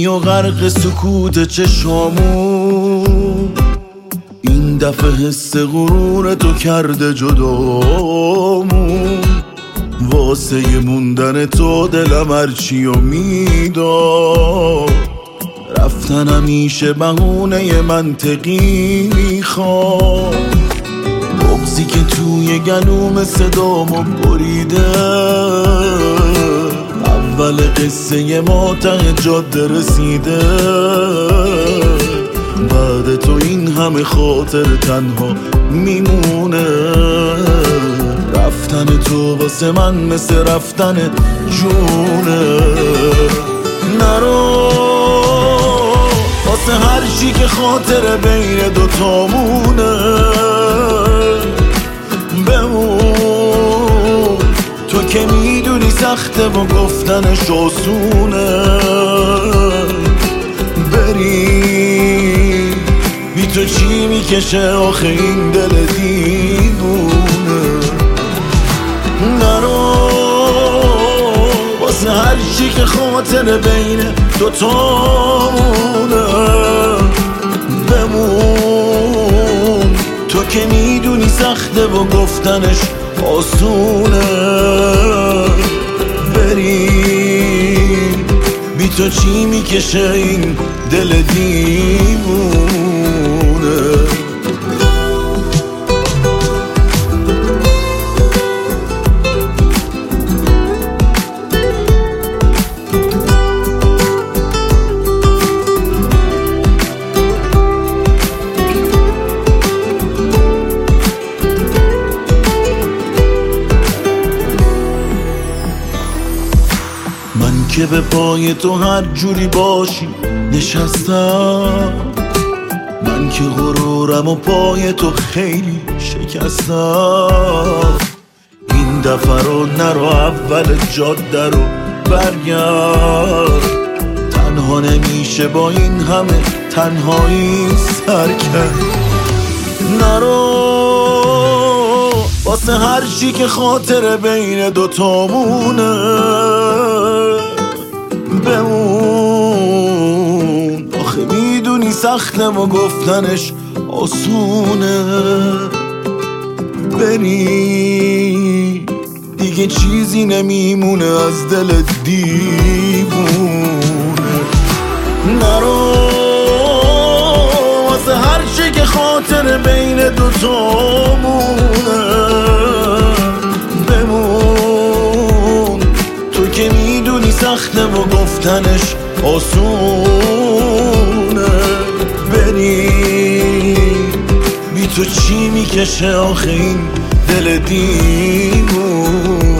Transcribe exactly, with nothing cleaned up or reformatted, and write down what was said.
بی و غرق سکوت چشامون، این دفعه حس غرور تو کرده جدامون. واسه موندن تو دلم هرچی و میداد، رفتن همیشه بهونه منطقی میخواد. بغضی که توی گلوم صدامو بریده، اول قصه ما ته جاده رسیده. بعد تو این همه خاطر تنها میمونه. رفتن تو واسه من مثل رفتن جونه. نرو واسه هر چی که خاطر بین دوتامونه. بمون تو که میدونی سخته و گفتنش آسونه. بری بی تو چی میکشه آخه این دل دیوونه. نرو واسه هر چی که خاطر بین دوتامونه. بمون تو که میدونی سخته و گفتنش آسونه. بری بی تو چی میکشه این دل دیوونه. من که به پای تو هر جوری باشی نشستم، من که غرورم و پای تو خیلی شکستم. این دفعه رو نرو اول جاده رو برگرد. تنها نمیشه با این همه تنهایی سر کرد. نرو واسه هر چی که خاطر بین دوتامونه. بمون آخه میدونی سخته و گفتنش آسونه. بری دیگه چیزی نمیمونه از دل دیوونه. نرو واسه هر چی که خاطر بین دوتامونه. بمون تو که میدونی سخته و گفتنش آسونه. بری بی تو چی میکشه آخه این دل دیوونه.